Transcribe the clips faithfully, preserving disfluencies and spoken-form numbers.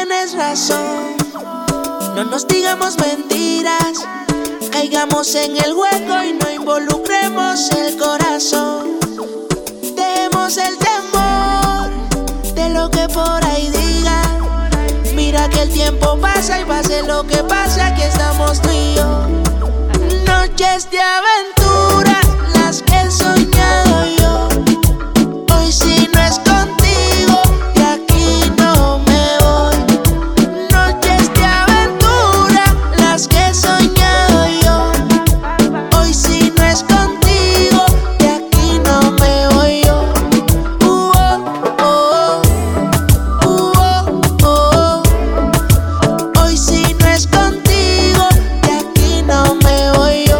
tienes razón. No nos digamos mentiras, caigamos en el hueco y no involucremos el corazón. Dejemos el temor de lo que por ahí digan. Mira que el tiempo pasa y pase lo que pase, aquí estamos tú y yo. Noches de aventura, las que he soñado yo. Hoy si no es contigo, de aquí no me voy. Noches de aventura, las que he soñado yo. Hoy si no es contigo, de aquí no me voy yo. Uh, oh, oh, uh, oh, oh. Hoy si no es contigo, de aquí no me voy yo.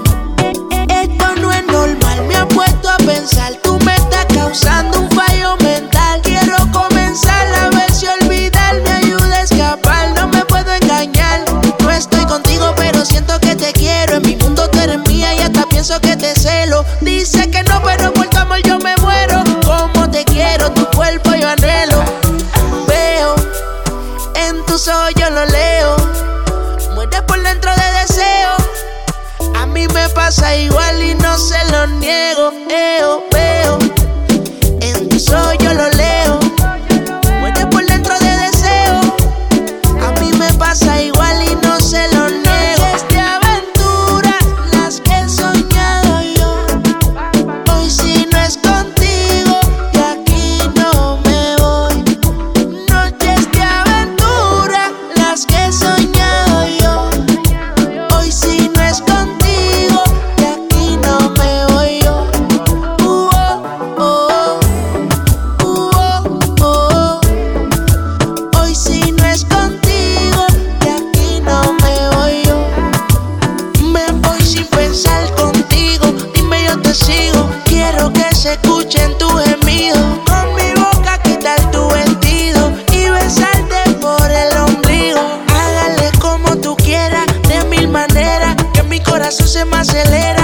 Esto no es normal, me ha puesto a pensar. Tú me estás causando un fallo mental. Quiero comenzar a ver si olvidar me ayuda a escapar. No me puedo engañar. No estoy contigo, pero siento que te quiero. En mi mundo tú eres mía y hasta pienso que te celo. Dice que no, pero por tu amor yo me muero. Como te quiero, tu cuerpo yo anhelo. Veo en tus ojos, yo lo leo. Mueres por dentro de deseo. A mí me pasa igual y no se lo niego. Eo, veo en tus ojos, yo lo leo. Mueres por dentro de deseo. A mí me pasa igual y no se lo niego. Noches de aventura, las que he soñado yo. Hoy si no es contigo, de aquí no me voy. Noches de aventura, las que he soñado yo. Hoy si no es contigo, de aquí no me voy yo. Uh, oh, oh, uh, oh, oh. Hoy si no es contigo, de aquí no me voy yo. Me voy sin pensar contigo, dime yo te sigo. Quiero que se escuchen tus gemidos. Con mi boca quitar tu vestido y besarte por el ombligo. Hágale como tú quieras, de mil maneras, que mi corazón se me acelera.